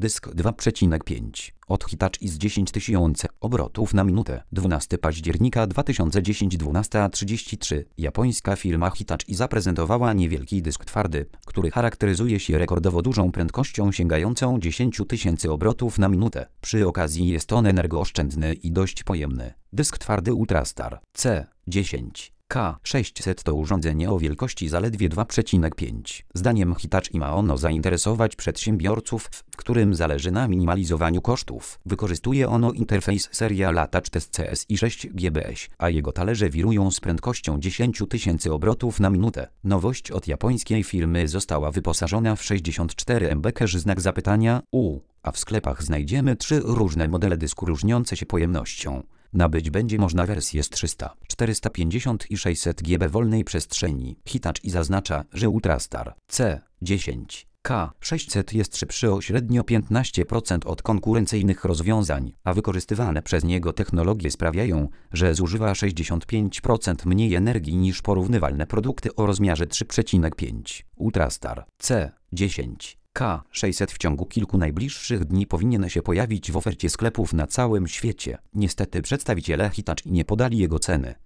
Dysk 2,5. Od Hitachi z 10 000 obrotów na minutę. 12 października 2010 12:33. Japońska firma Hitachi zaprezentowała niewielki dysk twardy, który charakteryzuje się rekordowo dużą prędkością sięgającą 10 000 obrotów na minutę. Przy okazji jest on energooszczędny i dość pojemny. Dysk twardy Ultrastar C10 K600 to urządzenie o wielkości zaledwie 2,5. Zdaniem Hitachi ma ono zainteresować przedsiębiorców, w którym zależy na minimalizowaniu kosztów. Wykorzystuje ono interfejs Serial Attach Test CSI 6 GBS, a jego talerze wirują z prędkością 10 000 obrotów na minutę. Nowość od japońskiej firmy została wyposażona w 64 MB cache znak zapytania U, a w sklepach znajdziemy 3 różne modele dysku różniące się pojemnością. Nabyć będzie można wersje z 300, 450 i 600 GB wolnej przestrzeni. Hitachi zaznacza, że Ultrastar C10 K600 jest szybszy o średnio 15% od konkurencyjnych rozwiązań, a wykorzystywane przez niego technologie sprawiają, że zużywa 65% mniej energii niż porównywalne produkty o rozmiarze 3,5. Ultrastar C10 K600 w ciągu kilku najbliższych dni powinien się pojawić w ofercie sklepów na całym świecie. Niestety przedstawiciele Hitachi nie podali jego ceny.